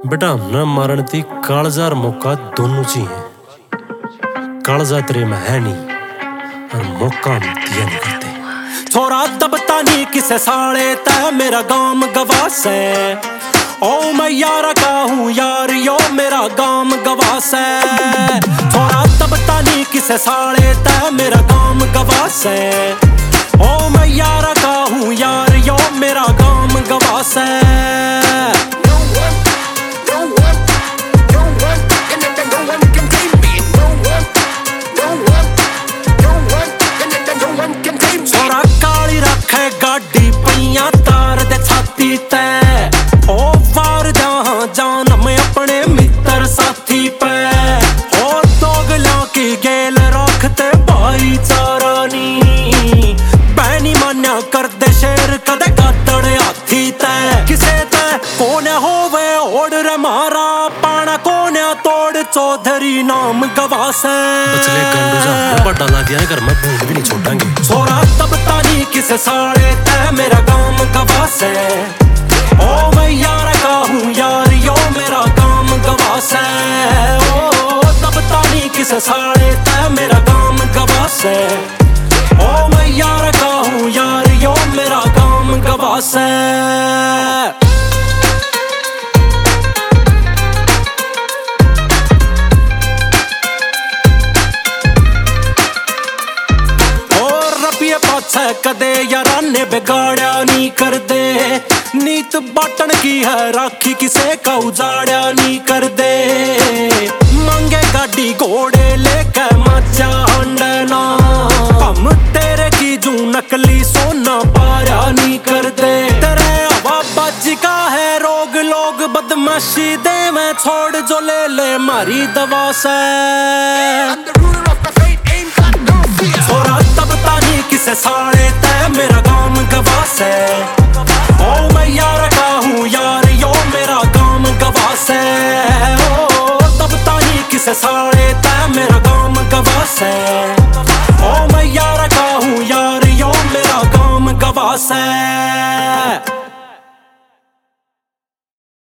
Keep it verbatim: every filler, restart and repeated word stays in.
बेटा हमने मारन थी कालजार मौका दोनों चाहिए। कालजा तेरे में है नहीं और मौका हम दिया नहीं करते। छोरा दबता नहीं किसे साले तै मेरा गाम गवास है। ओ मैं यारा का हूँ यार यो मेरा गाम गवास है। छोरा दबता नहीं किसे साले तै मेरा गाम गवास है। ओ मैं यारा का हूँ यार यो मेरा गाम गवास है। गाड़ी पैया तार दे छाती ते ओ वार जहां जान मैं अपने मित्र साथी पे ओ दोगला की गेल रखते भाईचारा नी बहनी मान्या कर दे शेर कदे गादड़ हाथी ते किसे ते कोने होवे ओड़ मारा पाना कोने तोड़ चौधरी नाम गवास बचले गंडू जा बड़ा ला दिया घर में बूंद भी नहीं छोड़ांगे। छोरा दबता नहीं किसे साले तै मेरा गाम गवास है। ओ मैं यार का हूँ यार यो मेरा गाम गवास है। ओ दबता नहीं किसे साले तै मेरा गाम गवास है। ओ मैं यार का हूँ यार यो मेरा गाम गवास है। कदे याराने बिगाड़या नहीं कर दे नीत बाटन की है राखी किसे का उजाड़या नहीं कर दे। मांगे गाड़ी घोड़े लेके मचा हंडना हम तेरे की जू नकली सोना पाया नहीं कर दे। तेरे हवा बाजी का है रोग लोग बदमाशी दे मैं छोड़ जो ले ले मारी दवा से। छोरा दबता नहीं किसे साले तै मेरा गाम गवास है। ओ मैं यार का हूँ यार यो मेरा गाम गवास है। ओ दबता नहीं किसे साले तै मेरा गाम गवास है। ओ मैं यार का हूँ यार यो मेरा गाम गवास है।